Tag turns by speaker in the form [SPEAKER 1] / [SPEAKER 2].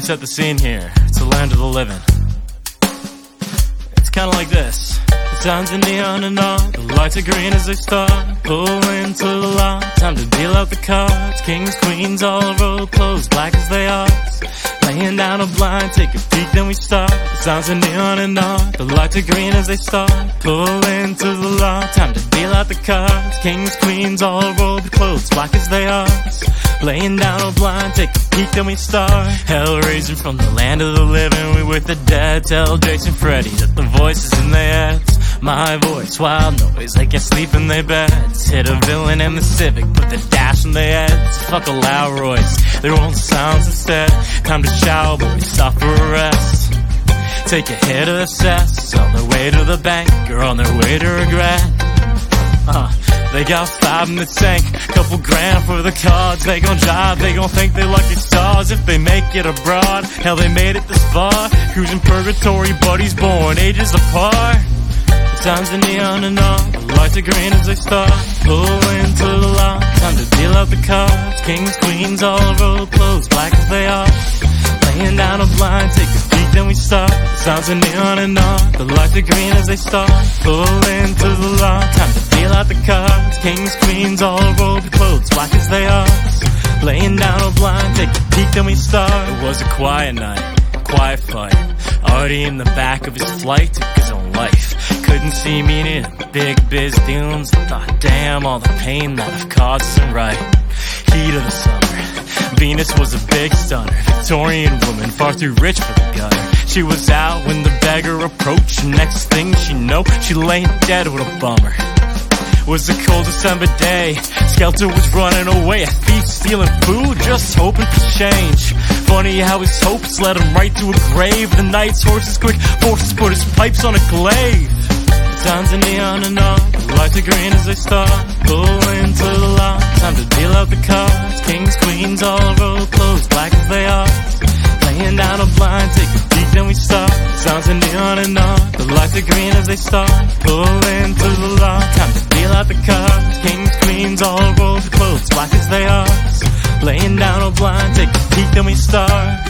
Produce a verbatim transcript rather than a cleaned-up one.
[SPEAKER 1] set the scene here. It's the land of the living. It's kinda like this. The signs are neon and on, the lights are green as they start. Pull into the lot, time to deal out the cards. Kings, queens, all roll clothes, black as they are. Laying down a blind, take a peek, then we start. The signs are neon and on, the lights are green as they start. Pull into the lot, time to deal out the cards. Kings, queens, all roll the clothes, black as they are. Laying down a blind, take a peek, then we start. Hell raising from the land of the living, we with the dead. Tell Jason Freddy that the voices in their heads. My voice, wild noise, they can't sleep in their beds. Hit a villain in the Civic, put the dash in their heads. Fuck a loud Royce, their own sounds instead. Time to shower, but we stop for a rest. Take a hit of the cess, on their way to the bank, or on their way to regret. Uh, they got five in the tank, couple grand for the cards. They gon' drive, they gon' think they lucky stars if they make it abroad. Hell, they made it this far, cruising purgatory, buddies born ages apart. The signs are neon and on, the lights are green as they start. Pull into the lot, time to deal out the cards. Kings, queens, all roll clothes, black as they are. Laying down a blind, take a peek, then we start. The signs are neon and on, the lights are green as they start. Pull into the lot, time to deal out the cards. Kings, queens, all roll the clothes, black as they are. Laying down a blind, take a peek, then we start. It was a quiet night, quiet fight. Already in the back of his flight, took his own life. Couldn't see meaning in the big biz dunes. Thought, damn, all the pain that I've caused isn't right. Heat of the summer, Venus was a big stunner. Victorian woman, far too rich for the gutter. She was out when the beggar approached. Next thing she know, she laying dead with a bummer. It was a cold December day, Skelter was running away. A thief stealing food, just hoping for change. Funny how his hopes led him right to a grave. The night's horses quick forces put his pipes on a glaive. The signs are neon and on, the lights are green as they start. Pull into the lot, time to deal out the cards. Kings, queens, all roll clothes, black as they are. Laying down a blind, take a peek, then we start. The signs are neon and on, the lights are green as they start. Pull into the lot, time to deal out the cards. Kings, queens, all roll clothes, black as they are. Laying down a blind, take a peek, then we start.